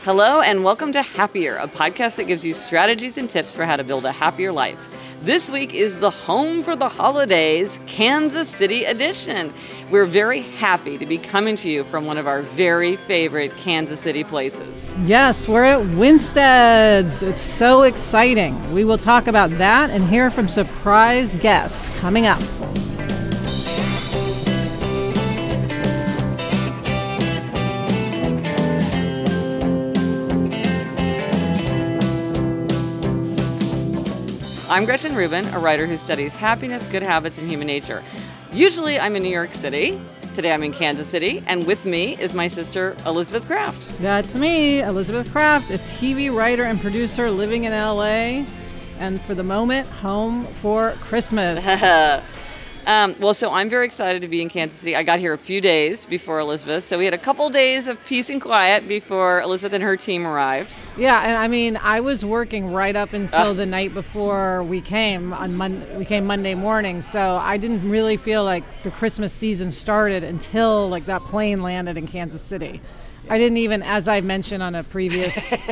Hello and welcome to Happier, a podcast that gives you strategies and tips for how to build a happier life. This week is the Home for the Holidays Kansas City edition. We're very happy to be coming to you from one of our very favorite Kansas City places. Yes, we're at Winstead's. It's so exciting. We will talk about that and hear from surprise guests coming up. I'm Gretchen Rubin, a writer who studies happiness, good habits, and human nature. Usually I'm in New York City. Today I'm in Kansas City, and with me is my sister, Elizabeth Kraft. That's me, Elizabeth Kraft, a TV writer and producer living in LA, and for the moment, home for Christmas. So I'm very excited to be in Kansas City. I got here a few days before Elizabeth, so we had a couple days of peace and quiet before Elizabeth and her team arrived. Yeah, and I mean, I was working right up until the night before we came. We came Monday morning, so I didn't really feel like the Christmas season started until like that plane landed in Kansas City. I didn't even, as I mentioned on a previous,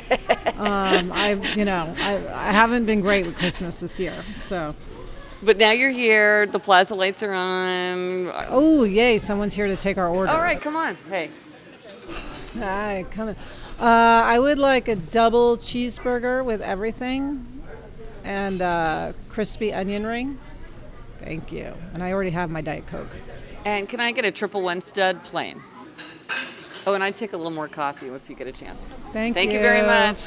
I haven't been great with Christmas this year, so. But now you're here, the plaza lights are on. Oh, yay, someone's here to take our order. All right, come on. Hey. Hi, come in. I would like a double cheeseburger with everything and a crispy onion ring. Thank you. And I already have my Diet Coke. And can I get a triple one stud plain? Oh, and I'd take a little more coffee if you get a chance. Thank you very much.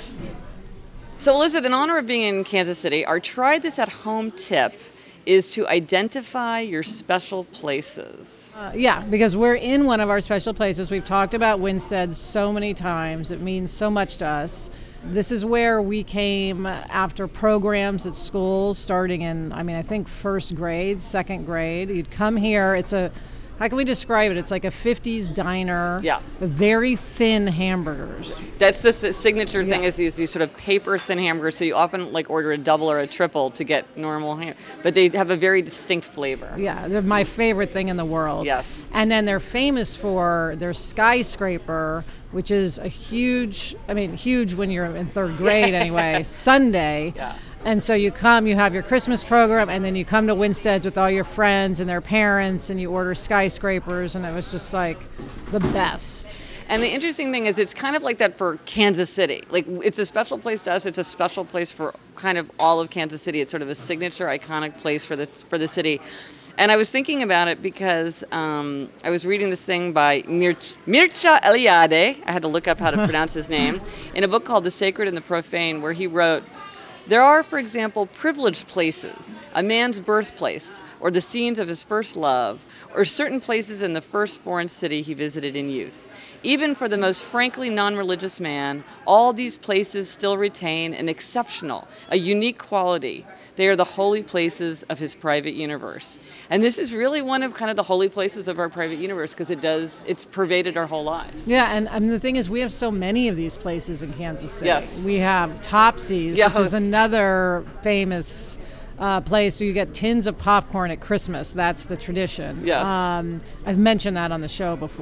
So, Elizabeth, in honor of being in Kansas City, our Try This at Home tip is to identify your special places. Because we're in one of our special places. We've talked about Winstead so many times. It means so much to us. This is where we came after programs at school starting in, I think first grade, second grade. You'd come here. How can we describe it? It's like a 50s diner with very thin hamburgers. That's the signature thing is these sort of paper thin hamburgers. So you often order a double or a triple to get normal but they have a very distinct flavor. Yeah, they're my favorite thing in the world. Yes. And then they're famous for their skyscraper, which is a huge when you're in third grade anyway, Sunday. Yeah. And so you come, you have your Christmas program, and then you come to Winstead's with all your friends and their parents, and you order skyscrapers, and it was just like the best. And the interesting thing is it's kind of like that for Kansas City. It's a special place to us. It's a special place for kind of all of Kansas City. It's sort of a signature, iconic place for the city. And I was thinking about it because I was reading this thing by Mircea Eliade. I had to look up how to pronounce his name. In a book called The Sacred and the Profane, where he wrote, "There are, for example, privileged places, a man's birthplace, or the scenes of his first love, or certain places in the first foreign city he visited in youth. Even for the most frankly non-religious man, all these places still retain an exceptional, a unique quality. They are the holy places of his private universe." And this is really one of kind of the holy places of our private universe because it's pervaded our whole lives. Yeah, and the thing is we have so many of these places in Kansas City. Yes. We have Topsy's, which is another famous place where you get tins of popcorn at Christmas. That's the tradition. Yes. I've mentioned that on the show before.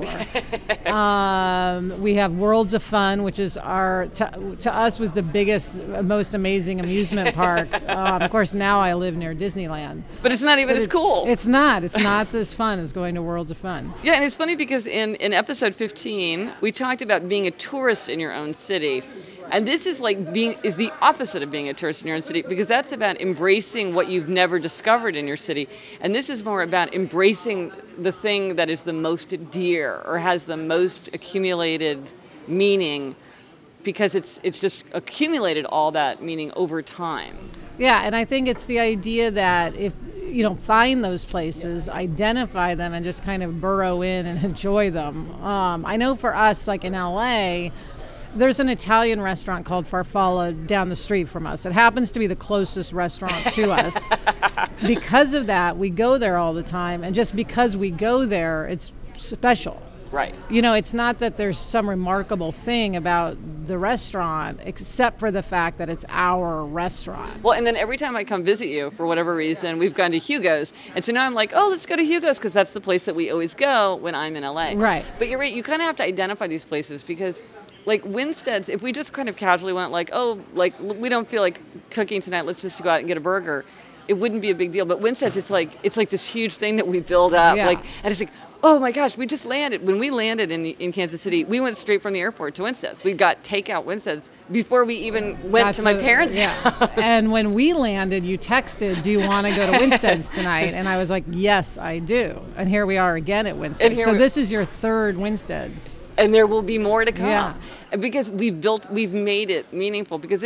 We have Worlds of Fun, which is to us was the biggest, most amazing amusement park. Of course, now I live near Disneyland. But it's not even as cool. It's not. It's not as fun as going to Worlds of Fun. Yeah, and it's funny because in episode 15, we talked about being a tourist in your own city. And this is the opposite of being a tourist in your own city because that's about embracing what you've never discovered in your city. And this is more about embracing the thing that is the most dear or has the most accumulated meaning because it's just accumulated all that meaning over time. Yeah, and I think it's the idea that if you don't find those places, identify them and just kind of burrow in and enjoy them. I know for us, in LA, there's an Italian restaurant called Farfalla down the street from us. It happens to be the closest restaurant to us. Because of that, we go there all the time. And just because we go there, it's special. Right. You know, it's not that there's some remarkable thing about the restaurant, except for the fact that it's our restaurant. Well, and then every time I come visit you, for whatever reason, we've gone to Hugo's. And so now I'm like, oh, let's go to Hugo's, because that's the place that we always go when I'm in LA. Right. But you're right, you kind of have to identify these places, because like Winstead's, if we just kind of casually went like, oh, like we don't feel like cooking tonight, let's just go out and get a burger, it wouldn't be a big deal. But Winstead's, it's like this huge thing that we build up. Yeah. Like, and it's like, oh my gosh, we just landed. When we landed in Kansas City, we went straight from the airport to Winstead's. We got takeout Winstead's before we even went to my parents' house. And when we landed, you texted, do you want to go to Winstead's tonight? And I was like, yes, I do. And here we are again at Winstead's. So this is your third Winstead's. And there will be more to come. Yeah. Because we've made it meaningful, because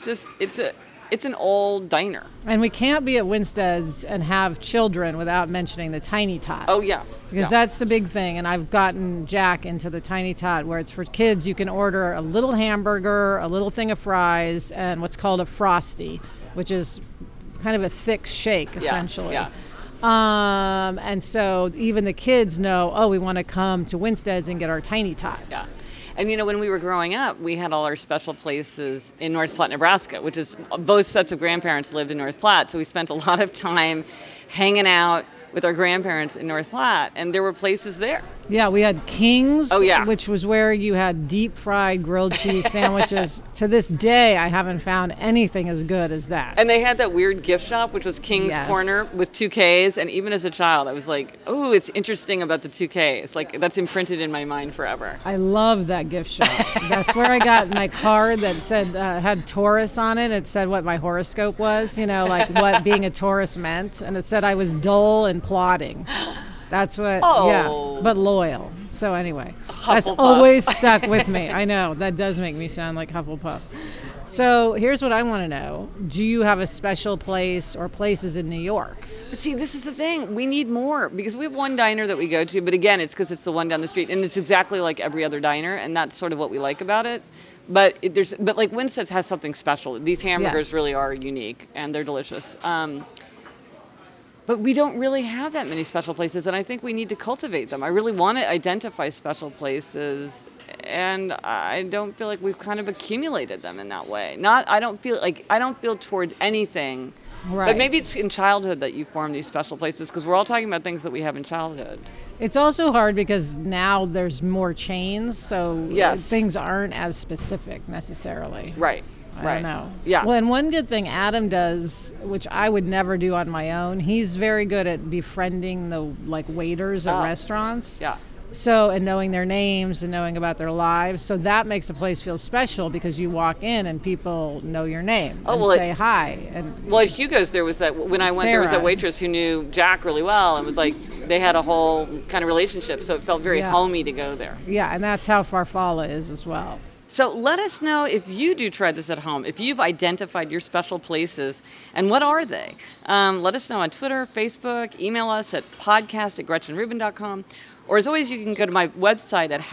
it's an old diner. And we can't be at Winstead's and have children without mentioning the Tiny Tot. Oh, yeah. Because that's the big thing. And I've gotten Jack into the Tiny Tot, where it's for kids. You can order a little hamburger, a little thing of fries, and what's called a Frosty, which is kind of a thick shake, essentially. Yeah. And so even the kids know, oh, we want to come to Winstead's and get our Tiny Tot. Yeah. And, you know, when we were growing up, we had all our special places in North Platte, Nebraska, which is both sets of grandparents lived in North Platte. So we spent a lot of time hanging out with our grandparents in North Platte, and there were places there. Yeah, we had King's, oh, yeah. which was where you had deep fried grilled cheese sandwiches. To this day, I haven't found anything as good as that. And they had that weird gift shop, which was King's Corner with 2 Ks. And even as a child, I was like, oh, it's interesting about the 2 Ks. Like, that's imprinted in my mind forever. I love that gift shop. That's where I got my card that said, had Taurus on it. It said what my horoscope was, you know, like what being a Taurus meant. And it said I was dull and plodding. That's what, but loyal. So anyway, that's always stuck with me. I know, that does make me sound like Hufflepuff. So here's what I want to know. Do you have a special place or places in New York? But see, this is the thing. We need more, because we have one diner that we go to, but again, it's because it's the one down the street, and it's exactly like every other diner, and that's sort of what we like about it. But like Winstead's has something special. These hamburgers really are unique, and they're delicious. But we don't really have that many special places, and I think we need to cultivate them. I really want to identify special places, and I don't feel like we've kind of accumulated them in that way. I don't feel toward anything. Right. But maybe it's in childhood that you form these special places, because we're all talking about things that we have in childhood. It's also hard because now there's more chains, so things aren't as specific necessarily. Right. I don't know. Yeah. Well, and one good thing Adam does, which I would never do on my own, he's very good at befriending the waiters at restaurants. Yeah. So, and knowing their names and knowing about their lives. So that makes a place feel special, because you walk in and people know your name and say hi. And at Hugo's, there was that, when I went, there was that waitress who knew Jack really well, and was like, they had a whole kind of relationship. So it felt very homey to go there. Yeah, and that's how Farfalla is as well. So let us know if you do try this at home, if you've identified your special places, and what are they? Let us know on Twitter, Facebook, email us at podcast@gretchenrubin.com. Or as always, you can go to my website at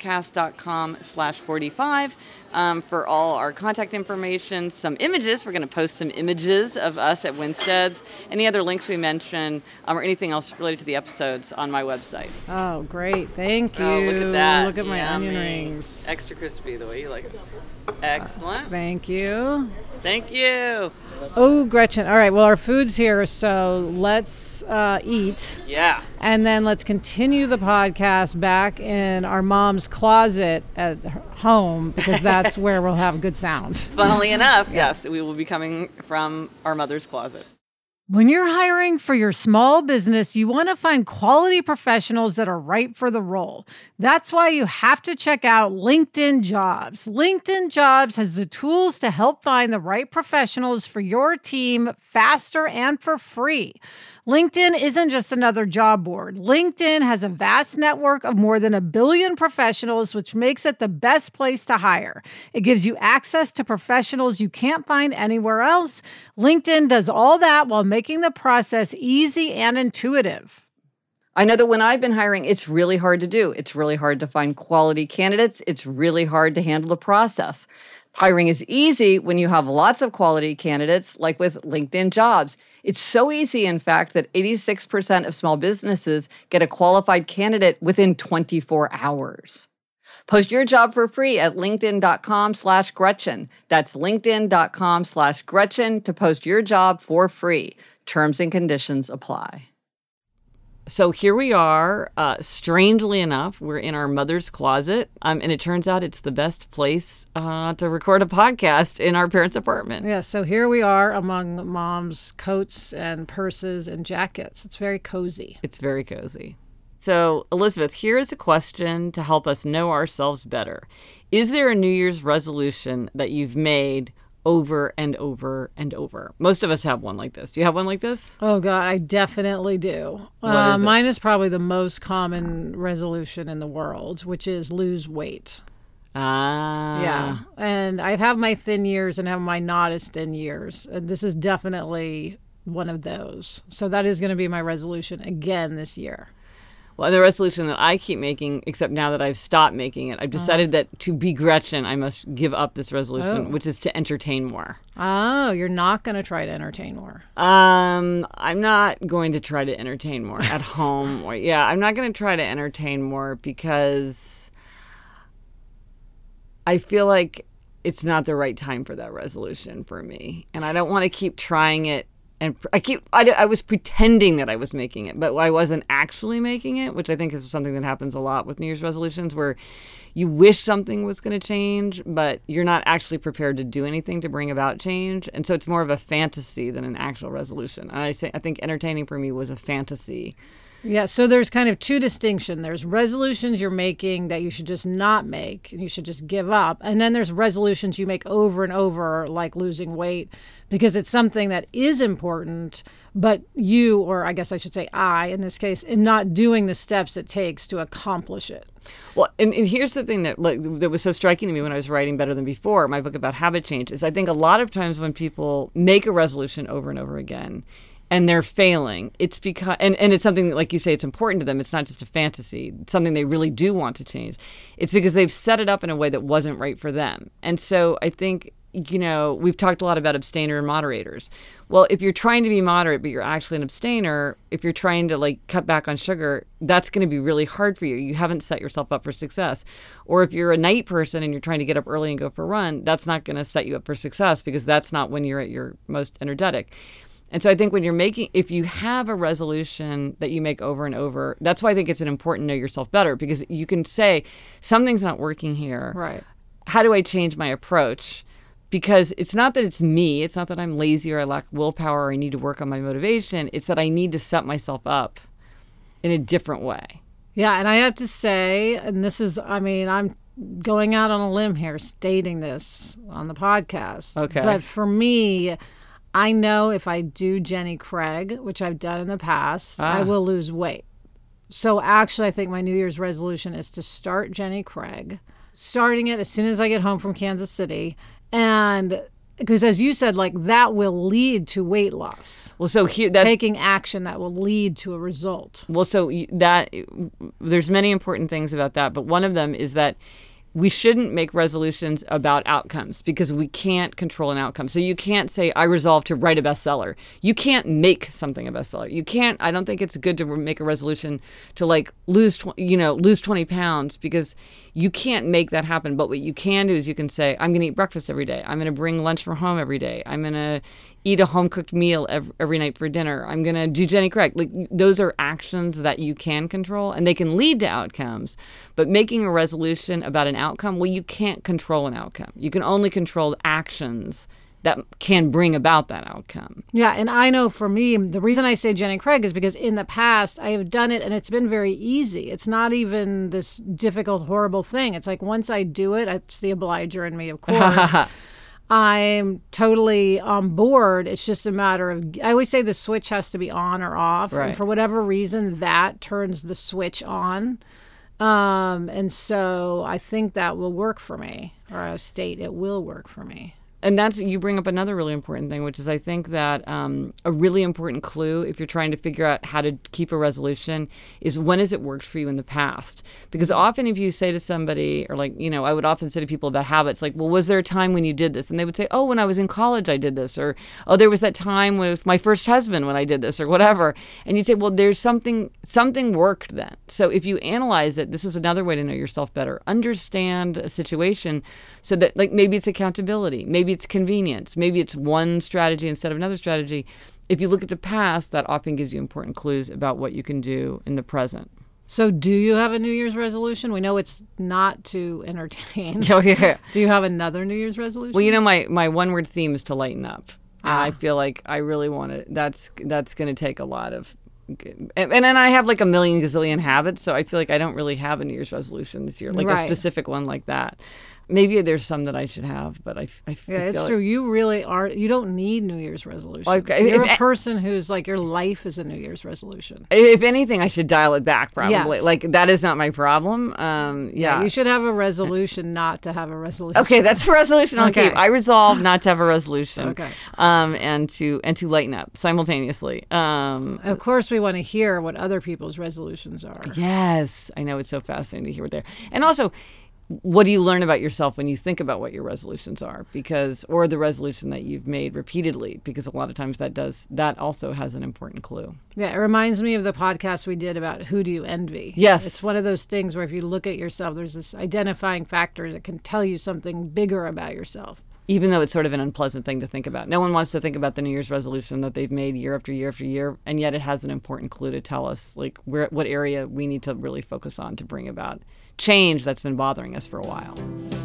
happiercast.com/45 for all our contact information, some images. We're going to post some images of us at Winstead's, any other links we mention, or anything else related to the episodes on my website. Oh, great. Thank you. Oh, look at that. Look at my onion rings. Extra crispy, the way you like it. Excellent. Thank you. Thank you. Oh, Gretchen. All right. Well, our food's here, so let's eat. Yeah. And then let's continue the podcast back in our mom's closet at home, because that's where we'll have good sound. Funnily enough, yes, we will be coming from our mother's closet. When you're hiring for your small business, you want to find quality professionals that are right for the role. That's why you have to check out LinkedIn Jobs. LinkedIn Jobs has the tools to help find the right professionals for your team faster and for free. LinkedIn isn't just another job board. LinkedIn has a vast network of more than 1 billion professionals, which makes it the best place to hire. It gives you access to professionals you can't find anywhere else. LinkedIn does all that while making the process easy and intuitive. I know that when I've been hiring, it's really hard to do. It's really hard to find quality candidates. It's really hard to handle the process. Hiring is easy when you have lots of quality candidates, like with LinkedIn Jobs. It's so easy, in fact, that 86% of small businesses get a qualified candidate within 24 hours. Post your job for free at linkedin.com/Gretchen. That's linkedin.com/Gretchen to post your job for free. Terms and conditions apply. So here we are. Strangely enough, we're in our mother's closet, and it turns out it's the best place to record a podcast in our parents' apartment. Yeah, so here we are among Mom's coats and purses and jackets. It's very cozy. It's very cozy. So, Elizabeth, here's a question to help us know ourselves better. Is there a New Year's resolution that you've made over and over and over? Most of us have one like this. Do you have one like this? Oh, God, I definitely do. What is it? Mine is probably the most common resolution in the world, which is lose weight. Yeah. And I have my thin years and have my not as thin years. And this is definitely one of those. So that is going to be my resolution again this year. Well, the resolution that I keep making, except now that I've stopped making it, I've decided that to be Gretchen, I must give up this resolution, which is to entertain more. Oh, you're not going to try to entertain more. I'm not going to try to entertain more at home. I'm not going to try to entertain more because I feel like it's not the right time for that resolution for me. And I don't want to keep trying it. And I was pretending that I was making it, but I wasn't actually making it, which I think is something that happens a lot with New Year's resolutions, where you wish something was going to change, but you're not actually prepared to do anything to bring about change. And so it's more of a fantasy than an actual resolution. And I think entertaining for me was a fantasy. Yeah, so there's kind of two distinctions. There's resolutions you're making that you should just not make and you should just give up. And then there's resolutions you make over and over, like losing weight, because it's something that is important, but you, or I guess I should say I, in this case, am not doing the steps it takes to accomplish it. Well, and here's the thing that was so striking to me when I was writing Better Than Before, my book about habit change, is I think a lot of times when people make a resolution over and over again, and they're failing, it's because, and it's something that, like you say, it's important to them. It's not just a fantasy. It's something they really do want to change. It's because they've set it up in a way that wasn't right for them. And so I think, we've talked a lot about abstainer and moderators. Well, if you're trying to be moderate, but you're actually an abstainer, if you're trying to cut back on sugar, that's going to be really hard for you. You haven't set yourself up for success. Or if you're a night person and you're trying to get up early and go for a run, that's not going to set you up for success because that's not when you're at your most energetic. And so I think if you have a resolution that you make over and over, that's why I think it's an important know yourself better, because you can say, something's not working here. Right. How do I change my approach? Because it's not that it's me. It's not that I'm lazy or I lack willpower or I need to work on my motivation. It's that I need to set myself up in a different way. Yeah, and I have to say, and this is, I'm going out on a limb here stating this on the podcast. Okay. But for me, I know if I do Jenny Craig, which I've done in the past, I will lose weight. So actually, I think my New Year's resolution is to start Jenny Craig, starting it as soon as I get home from Kansas City. And because as you said, that will lead to weight loss. Well, so taking action that will lead to a result. Well, so there's many important things about that, but one of them is that we shouldn't make resolutions about outcomes because we can't control an outcome. So you can't say, I resolve to write a bestseller. You can't make something a bestseller. You can't, I don't think it's good to make a resolution to lose 20 pounds because you can't make that happen. But what you can do is you can say, I'm going to eat breakfast every day. I'm going to bring lunch from home every day. I'm going to eat a home-cooked meal every night for dinner. I'm going to do Jenny Craig. Those are actions that you can control, and they can lead to outcomes. But making a resolution about an outcome, well, you can't control an outcome. You can only control actions that can bring about that outcome. Yeah, and I know for me, the reason I say Jenny Craig is because in the past, I have done it, and it's been very easy. It's not even this difficult, horrible thing. It's once I do it, it's the obliger in me, of course. I'm totally on board. It's just a matter of, I always say the switch has to be on or off. Right. And for whatever reason, that turns the switch on. And so I think that will work for me, or I state it will work for me. And that's, you bring up another really important thing, which is I think that a really important clue if you're trying to figure out how to keep a resolution is when has it worked for you in the past? Because often if you say to somebody, or like, I would often say to people about habits, like, well, was there a time when you did this? And they would say, oh, when I was in college, I did this. Or, oh, there was that time with my first husband when I did this, or whatever. And you'd say, well, there's something worked then. So if you analyze it, this is another way to know yourself better. Understand a situation so that, like, maybe it's accountability, maybe it's convenience, maybe it's one strategy instead of another strategy. If you look at the past, that often gives you important clues about what you can do in the present. So do you have a New Year's resolution? We know it's not to entertain. Oh, yeah. Do you have another New Year's resolution? Well, my one-word theme is to lighten up. And I feel like I really want to, that's going to take a lot of, and then I have like a million gazillion habits, so I feel like I don't really have a New Year's resolution this year, like a specific one like that. Maybe there's some that I should have, but I feel it's like, true. You really are. You don't need New Year's resolutions. Okay. You're a person who's like, your life is a New Year's resolution. If anything, I should dial it back, probably. Yes. Like, that is not my problem. Yeah. You should have a resolution not to have a resolution. Okay, that's a resolution I'll keep. I resolve not to have a resolution. Okay. And to lighten up simultaneously. Of course, we want to hear what other people's resolutions are. Yes. I know, it's so fascinating to hear what they're. And also, what do you learn about yourself when you think about what your resolutions are? Or the resolution that you've made repeatedly, because a lot of times that also has an important clue. Yeah, it reminds me of the podcast we did about who do you envy. Yes. It's one of those things where if you look at yourself, there's this identifying factor that can tell you something bigger about yourself. Even though it's sort of an unpleasant thing to think about. No one wants to think about the New Year's resolution that they've made year after year after year, and yet it has an important clue to tell us, like, what area we need to really focus on to bring about change that's been bothering us for a while.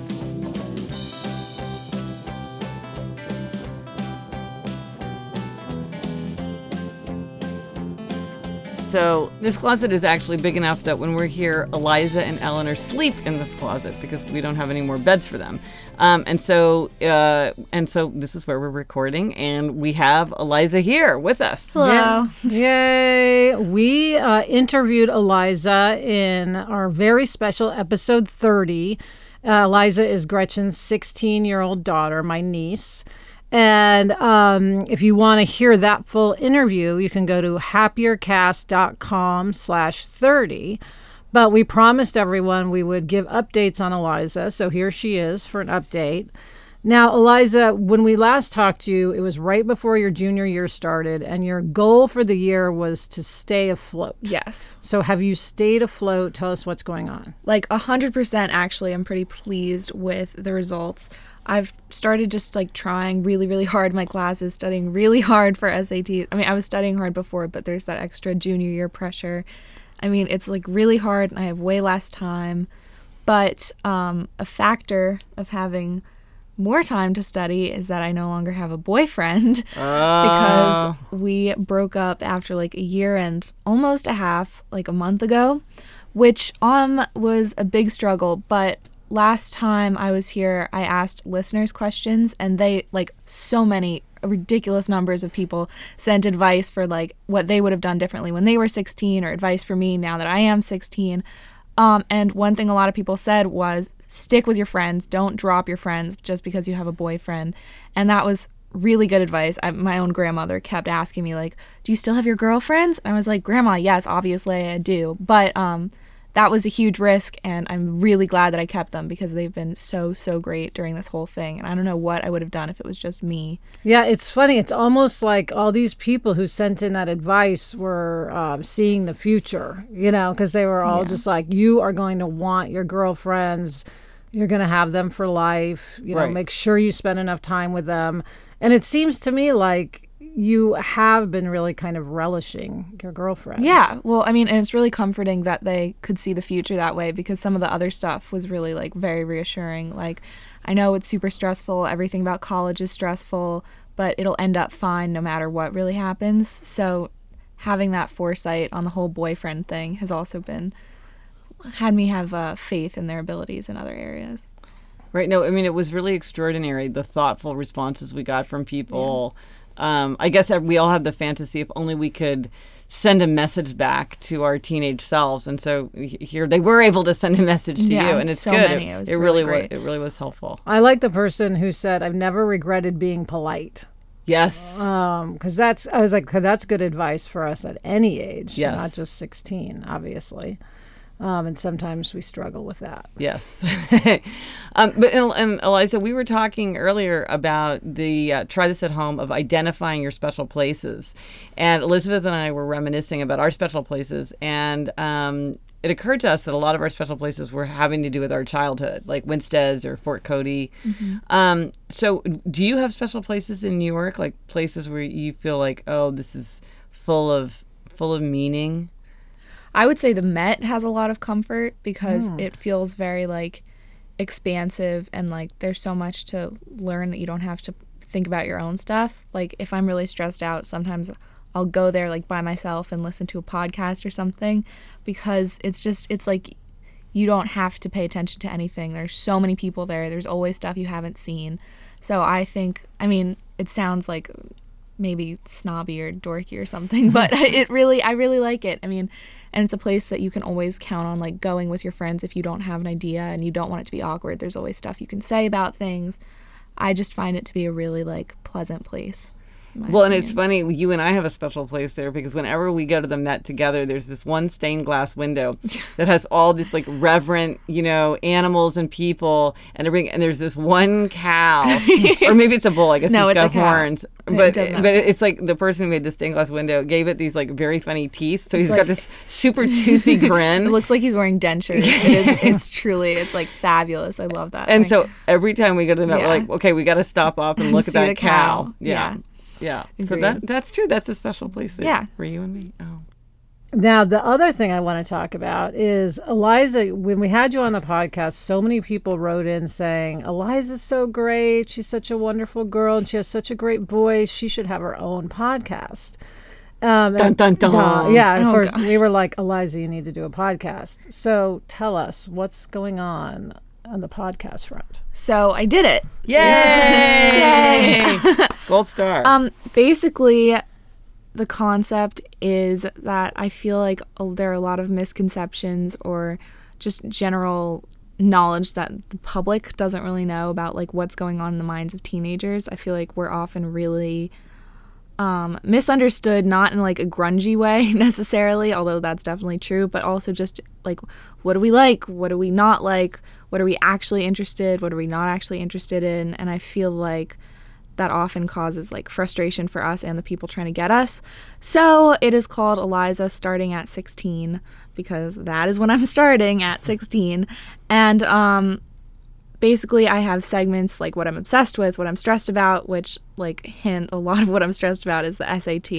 So this closet is actually big enough that when we're here, Eliza and Eleanor sleep in this closet because we don't have any more beds for them. And so this is where we're recording, and we have Eliza here with us. Hello. Yay. We interviewed Eliza in our very special episode 30. Eliza is Gretchen's 16-year-old daughter, my niece. And if you want to hear that full interview, you can go to happiercast.com/30. But we promised everyone we would give updates on Eliza. So here she is for an update. Now, Eliza, when we last talked to you, it was right before your junior year started, and your goal for the year was to stay afloat. Yes. So have you stayed afloat? Tell us what's going on. Like 100% actually. I'm pretty pleased with the results. I've started just like trying really, really hard in my classes, studying really hard for SATs. I mean, I was studying hard before, but there's that extra junior year pressure. I mean, it's like really hard and I have way less time. But a factor of having more time to study is that I no longer have a boyfriend because we broke up after like a year and almost a half, like a month ago, which was a big struggle. But last time I was here, I asked listeners questions, and they, like, so many ridiculous numbers of people sent advice for like what they would have done differently when they were 16, or advice for me now that I am 16. And one thing a lot of people said was stick with your friends. Don't drop your friends just because you have a boyfriend. And that was really good advice. My own grandmother kept asking me, like, do you still have your girlfriends? And I was like, Grandma, yes, obviously I do. But that was a huge risk, and I'm really glad that I kept them because they've been so, so great during this whole thing. And I don't know what I would have done if it was just me. Yeah, it's funny. It's almost like all these people who sent in that advice were seeing the future, because they were all just like, you are going to want your girlfriends. You're going to have them for life. Right. Make sure you spend enough time with them. And it seems to me like you have been really kind of relishing your girlfriends. Yeah. Well, I mean, and it's really comforting that they could see the future that way, because some of the other stuff was really like very reassuring. Like, I know it's super stressful. Everything about college is stressful, but it'll end up fine no matter what really happens. So having that foresight on the whole boyfriend thing has also had me have faith in their abilities in other areas. Right. No, I mean, it was really extraordinary, the thoughtful responses we got from people. Yeah. I guess that we all have the fantasy if only we could send a message back to our teenage selves. And so here they were able to send a message to you, and it's so good. Many. It was it really really great. it really was helpful. I like the person who said, "I've never regretted being polite." Yes. Because that's good advice for us at any age, Yes. not just 16, obviously. And sometimes we struggle with that. Yes. And Eliza, we were talking earlier about the try this at home of identifying your special places. And Elizabeth and I were reminiscing about our special places. And it occurred to us that a lot of our special places were having to do with our childhood, like Winstead's or Fort Cody. Mm-hmm. So do you have special places in New York, like places where you feel like, oh, this is full of meaning? I would say the Met has a lot of comfort because it feels very like expansive, and like there's so much to learn that you don't have to think about your own stuff. Like if I'm really stressed out, sometimes I'll go there like by myself and listen to a podcast or something, because it's like you don't have to pay attention to anything. There's so many people there. There's always stuff you haven't seen. So I mean, it sounds like maybe snobby or dorky or something, but I really like it. I mean, and it's a place that you can always count on, like going with your friends if you don't have an idea and you don't want it to be awkward. There's always stuff you can say about things. I just find it to be a really like pleasant place. Well, and it's funny, you and I have a special place there because whenever we go to the Met together, there's this one stained glass window that has all this like reverent, animals and people, and there's this one cow, or maybe it's a bull. I guess no, it's got a horns, cow. but it's like the person who made the stained glass window gave it these like very funny teeth, so he's got this super toothy grin. It looks like he's wearing dentures. It's like fabulous. I love that. And so every time we go to the Met, we're like, okay, we got to stop off and look at See that the cow. Yeah. So Agreed. that's true. That's a special place for you and me. Oh. Now, the other thing I want to talk about is Eliza. When we had you on the podcast, so many people wrote in saying, Eliza's so great. She's such a wonderful girl and she has such a great voice. She should have her own podcast. Dun, dun, dun. Yeah, of course. Gosh. We were like, Eliza, you need to do a podcast. So tell us what's going on the podcast front. So I did it. Yay! Gold star. Basically, the concept is that I feel like there are a lot of misconceptions or just general knowledge that the public doesn't really know about like what's going on in the minds of teenagers. I feel like we're often really misunderstood, not in like a grungy way necessarily, although that's definitely true, but also just like, what do we like? What do we not like? What are we actually interested? What are we not actually interested in? And I feel like that often causes like frustration for us and the people trying to get us. So it is called Eliza Starting at 16, because that is when I'm starting at 16. And basically I have segments like what I'm obsessed with, what I'm stressed about, which like hint, a lot of what I'm stressed about is the SAT.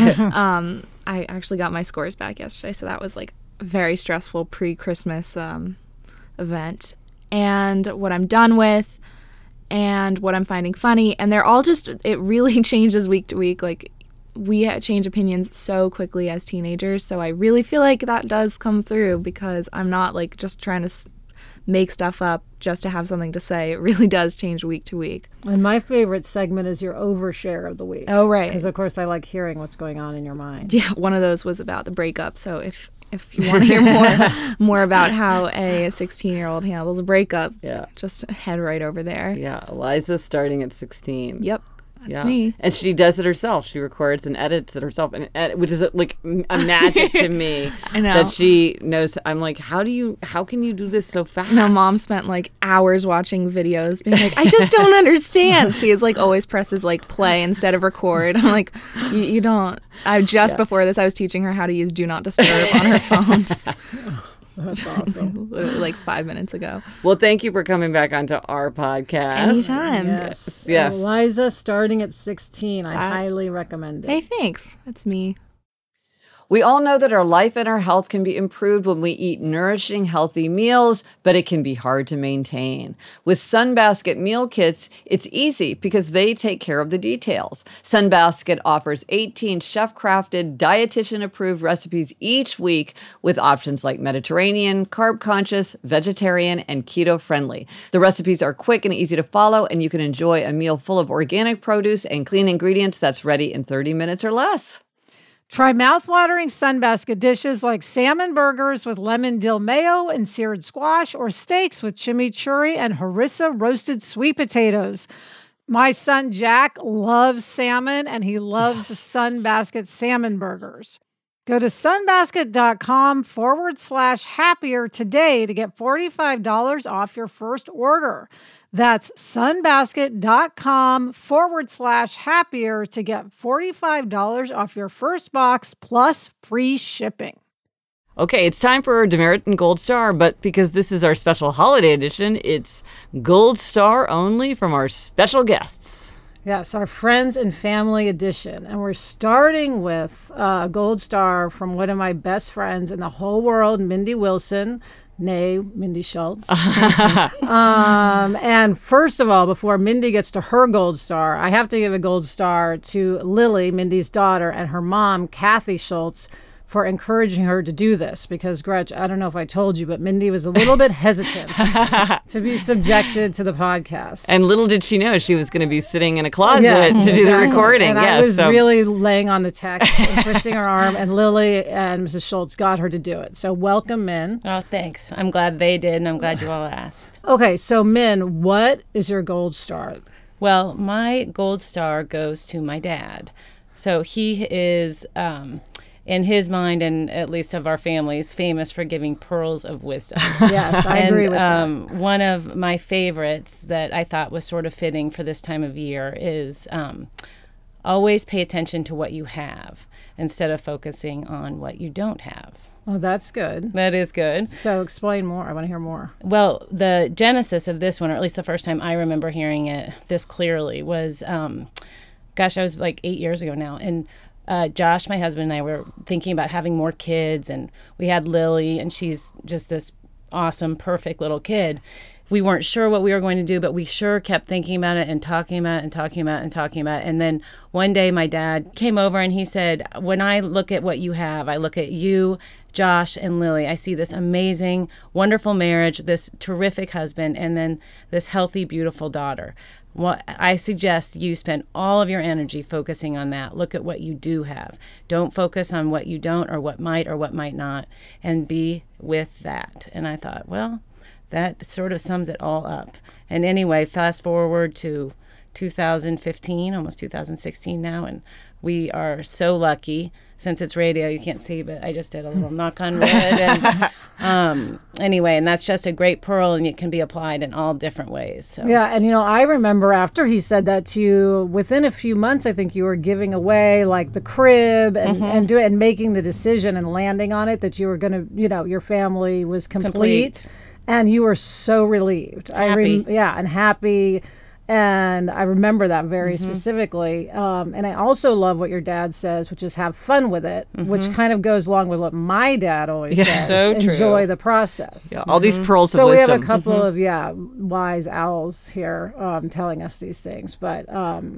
I actually got my scores back yesterday, so that was like a very stressful pre-Christmas event. And what I'm done with, and what I'm finding funny, and they're all just, it really changes week to week. Like we change opinions so quickly as teenagers, so I really feel like that does come through, because I'm not like just trying to make stuff up just to have something to say. It really does change week to week. And my favorite segment is your overshare of the week. Oh, right. Because of course I like hearing what's going on in your mind. Yeah, one of those was about the breakup, so if you want to hear more about how a 16-year-old handles a breakup, just head right over there. Yeah, Eliza's starting at 16. Yep, that's me. And she does it herself. She records and edits it herself, which is like a magic to me. I know. That she knows. I'm like, how can you do this so fast? No, Mom spent like hours watching videos being like, I just don't understand. She is like always presses like play instead of record. I'm like, you don't. Before this, I was teaching her how to use Do Not Disturb on her phone. That's awesome. Like 5 minutes ago. Well, thank you for coming back onto our podcast. Anytime. Yes. Yes. Eliza Starting at 16. I highly recommend it. Hey, thanks. That's me. We all know that our life and our health can be improved when we eat nourishing, healthy meals, but it can be hard to maintain. With Sunbasket meal kits, it's easy because they take care of the details. Sunbasket offers 18 chef-crafted, dietitian-approved recipes each week with options like Mediterranean, carb-conscious, vegetarian, and keto-friendly. The recipes are quick and easy to follow, and you can enjoy a meal full of organic produce and clean ingredients that's ready in 30 minutes or less. Try mouthwatering Sunbasket dishes like salmon burgers with lemon dill mayo and seared squash, or steaks with chimichurri and harissa roasted sweet potatoes. My son Jack loves salmon, and he loves Sunbasket salmon burgers. Go to sunbasket.com/happier today to get $45 off your first order. That's sunbasket.com/happier to get $45 off your first box plus free shipping. Okay, it's time for our Demerit and Gold Star, but because this is our special holiday edition, it's Gold Star only from our special guests. Yes, our friends and family edition. And we're starting with a Gold Star from one of my best friends in the whole world, Mindy Wilson, nay, Mindy Schultz. And first of all, before Mindy gets to her Gold Star, I have to give a Gold Star to Lily, Mindy's daughter, and her mom, Kathy Schultz, for encouraging her to do this, because Gretch, I don't know if I told you, but Mindy was a little bit hesitant to be subjected to the podcast. And little did she know she was going to be sitting in a closet to do the recording. And I was really laying on the text and twisting her arm, and Lily and Mrs. Schultz got her to do it. So welcome, Min. Oh, thanks. I'm glad they did, and I'm glad you all asked. Okay, so Min, what is your Gold Star? Well, my Gold Star goes to my dad. So he is... in his mind, and at least of our families, famous for giving pearls of wisdom. Yes, I agree with that. One of my favorites that I thought was sort of fitting for this time of year is always pay attention to what you have instead of focusing on what you don't have. Oh, that's good. That is good. So explain more. I want to hear more. Well, the genesis of this one, or at least the first time I remember hearing it this clearly, was, I was like 8 years ago now, and Josh, my husband, and I were thinking about having more kids, and we had Lily, and she's just this awesome, perfect little kid. We weren't sure what we were going to do, but we sure kept thinking about it and talking about it and talking about it and talking about it. And then one day my dad came over and he said, when I look at what you have, I look at you, Josh, and Lily. I see this amazing, wonderful marriage, this terrific husband, and then this healthy, beautiful daughter. Well, I suggest you spend all of your energy focusing on that. Look at what you do have. Don't focus on what you don't, or what might not, and be with that. And I thought, well, that sort of sums it all up. And anyway, fast forward to 2015, almost 2016 now, and we are so lucky. Since it's radio, you can't see, but I just did a little knock on wood. And anyway, and that's just a great pearl, and it can be applied in all different ways. So. Yeah, and I remember after he said that to you, within a few months, I think you were giving away like the crib and and making the decision and landing on it that you were going to, your family was complete. And you were so relieved. Happy. And happy. And I remember that very specifically. And I also love what your dad says, which is have fun with it, which kind of goes along with what my dad always says. So true. Enjoy the process. Yeah, all these pearls of so wisdom. we have a couple of, wise owls here telling us these things. But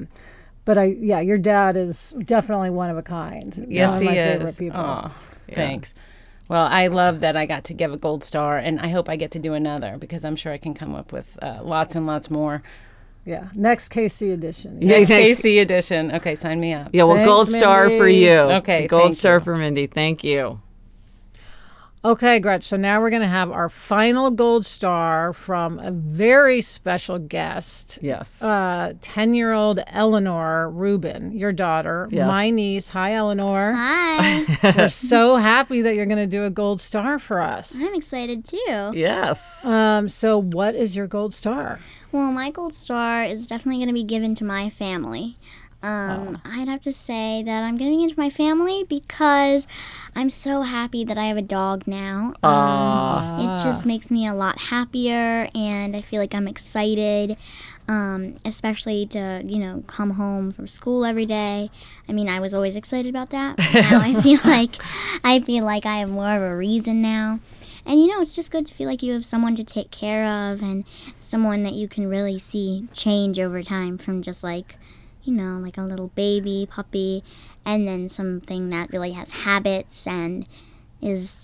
your dad is definitely one of a kind. Yes, one of he my is. favorite people. Oh, thanks. Well, I love that I got to give a Gold Star, and I hope I get to do another, because I'm sure I can come up with lots and lots more. Yeah, next KC edition. Next KC edition. Okay, sign me up. Yeah, well, Thanks, Gold Star Mindy. for you. Okay, Gold Star you. for Mindy. Thank you. Okay, Gretch, so now we're going to have our final Gold Star from a very special guest. Yes. 10-year-old Eleanor Rubin, your daughter, my niece. Hi, Eleanor. Hi. We're so happy that you're going to do a Gold Star for us. I'm excited too. Yes. So what is your Gold Star? Well, my Gold Star is definitely going to be given to my family. I'd have to say that I'm giving it to my family because I'm so happy that I have a dog now. It just makes me a lot happier, and I feel like I'm excited, especially to, come home from school every day. I mean, I was always excited about that, but now I feel like I have more of a reason now. And, it's just good to feel like you have someone to take care of, and someone that you can really see change over time from just like a little baby, puppy, and then something that really has habits and is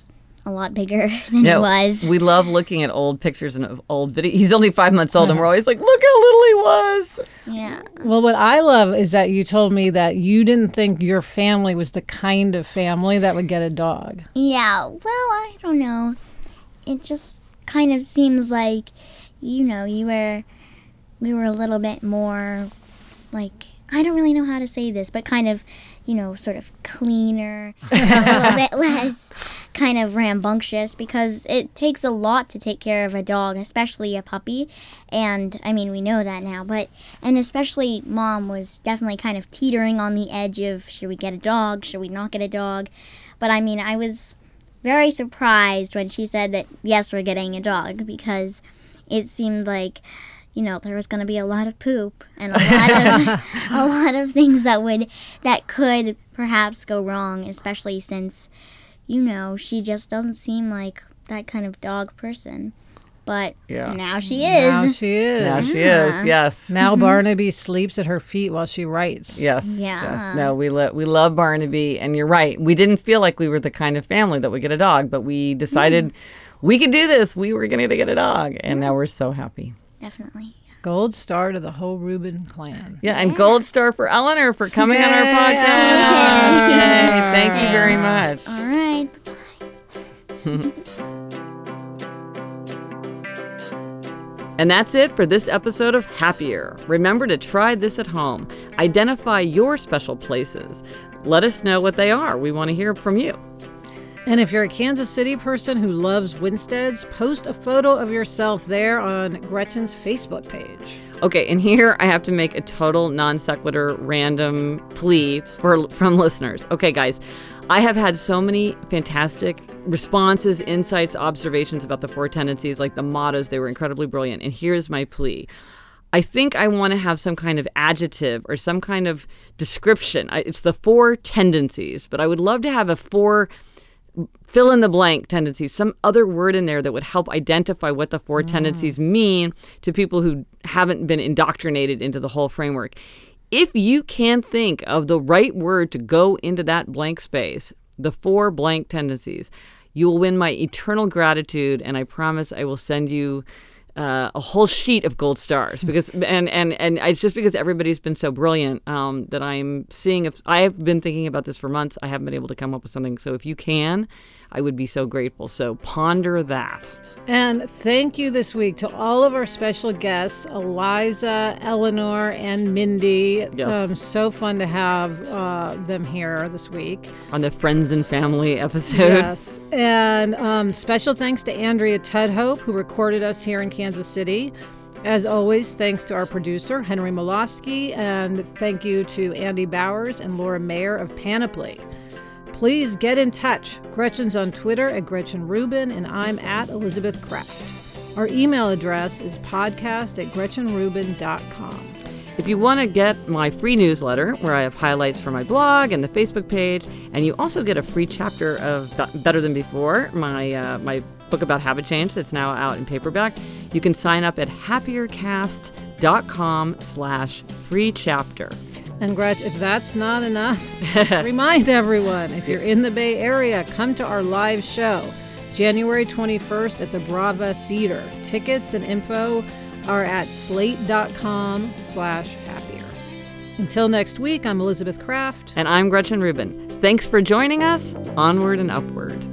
a lot bigger than he was. We love looking at old pictures and old videos. He's only 5 months old, and we're always like, look how little he was. Yeah. Well, what I love is that you told me that you didn't think your family was the kind of family that would get a dog. Yeah, well, I don't know. It just kind of seems like, we were a little bit more, like, I don't really know how to say this, but kind of, sort of cleaner, a little bit less kind of rambunctious, because it takes a lot to take care of a dog, especially a puppy. And, I mean, we know that now, and especially Mom was definitely kind of teetering on the edge of, should we get a dog, should we not get a dog? But, I mean, I was very surprised when she said that, yes, we're getting a dog, because it seemed like, there was going to be a lot of poop and a lot of things that could perhaps go wrong, especially since, she just doesn't seem like that kind of dog person. But now she is. Now she is. Now she is, yes. Now Barnaby sleeps at her feet while she writes. Yes. Yeah. Yes. No, we love Barnaby, and you're right. We didn't feel like we were the kind of family that would get a dog, but we decided we could do this. We were going to get a dog, and now we're so happy. Definitely. Gold star to the whole Rubin clan. Yeah, and gold star for Eleanor for coming on our podcast. Yay. Thank you very much. All right. And that's it for this episode of Happier. Remember to try this at home. Identify your special places. Let us know what they are. We want to hear from you. And if you're a Kansas City person who loves Winsteads, post a photo of yourself there on Gretchen's Facebook page. Okay, and here I have to make a total non sequitur random plea from listeners. Okay, guys, I have had so many fantastic responses, insights, observations about the 4 tendencies, like the mottos. They were incredibly brilliant. And here's my plea. I think I want to have some kind of adjective or some kind of description. It's the 4 tendencies, but I would love to have a 4 fill in the blank tendencies, some other word in there that would help identify what the 4 tendencies mean to people who haven't been indoctrinated into the whole framework. If you can think of the right word to go into that blank space, the 4 blank tendencies, you will win my eternal gratitude, and I promise I will send you a whole sheet of gold stars, because and it's just because everybody's been so brilliant that I'm seeing. If I have been thinking about this for months, I haven't been able to come up with something. So if you can, I would be so grateful. So ponder that. And thank you this week to all of our special guests, Eliza, Eleanor, and Mindy. Yes. So fun to have them here this week. On the Friends and Family episode. Yes. And special thanks to Andrea Tudhope, who recorded us here in Kansas City. As always, thanks to our producer, Henry Molofsky, and thank you to Andy Bowers and Laura Mayer of Panoply. Please get in touch. Gretchen's on Twitter at Gretchen Rubin, and I'm at Elizabeth Kraft. Our email address is podcast@GretchenRubin.com. If you want to get my free newsletter, where I have highlights from my blog and the Facebook page, and you also get a free chapter of Better Than Before, my book about habit change that's now out in paperback, you can sign up at happiercast.com/free chapter. And Gretch, if that's not enough, just remind everyone, if you're in the Bay Area, come to our live show, January 21st at the Brava Theater. Tickets and info are at slate.com/happier. Until next week, I'm Elizabeth Kraft. And I'm Gretchen Rubin. Thanks for joining us. Onward and upward.